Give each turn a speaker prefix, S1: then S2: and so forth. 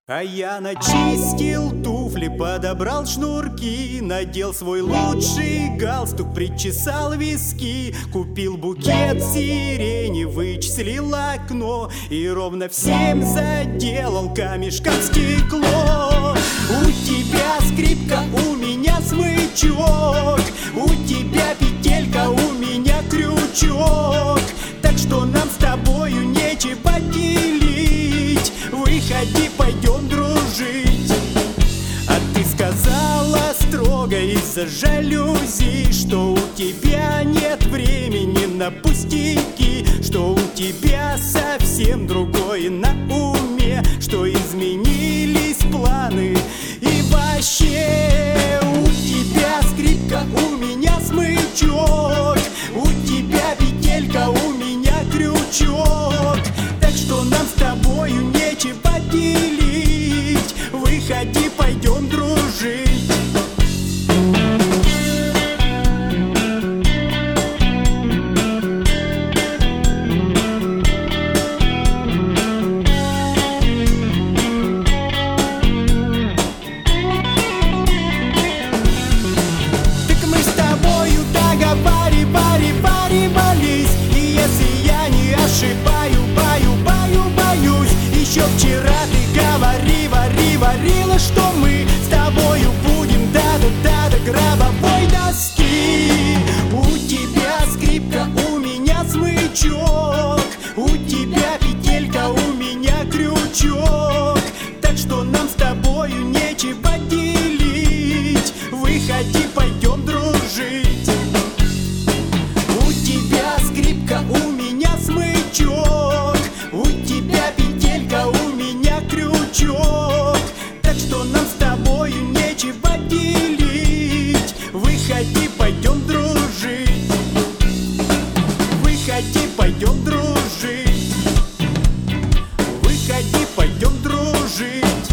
S1: А я начистил туфли, подобрал шнурки, надел свой лучший галстук, причесал виски, купил букет сирени, вычислил окно и ровно в 7 заделал камешком стекло. У тебя скрипка, у меня смычок, у тебя петелька, у меня крючок, так что нам с тобою нечего делить. Выходи, пойдем дружить. А ты сказала строго из-за жалюзи, что у тебя нет времени на пустяки, что у тебя совсем другое на уме, что изменились планы. И вообще у тебя скрипка, у меня смычок, у тебя петелька, у меня крючок, так что нам с тобою нечего делить. Выходи, пойдем дружить. Так мы с тобою договаривались, и если я не ошибаюсь, еще вчера ты говорила, что мы с тобою будем до гробовой доски. У тебя скрипка, у меня смычок, у тебя петелька, у меня крючок, так что нам с тобою нечего делить. Выходи, пойдем дружить. У тебя скрипка, у меня смычок, у тебя петелька, у меня крючок, так что нам с тобою нечего делить. Выходи, пойдем дружить. Выходи, пойдем дружить. Выходи, пойдем дружить.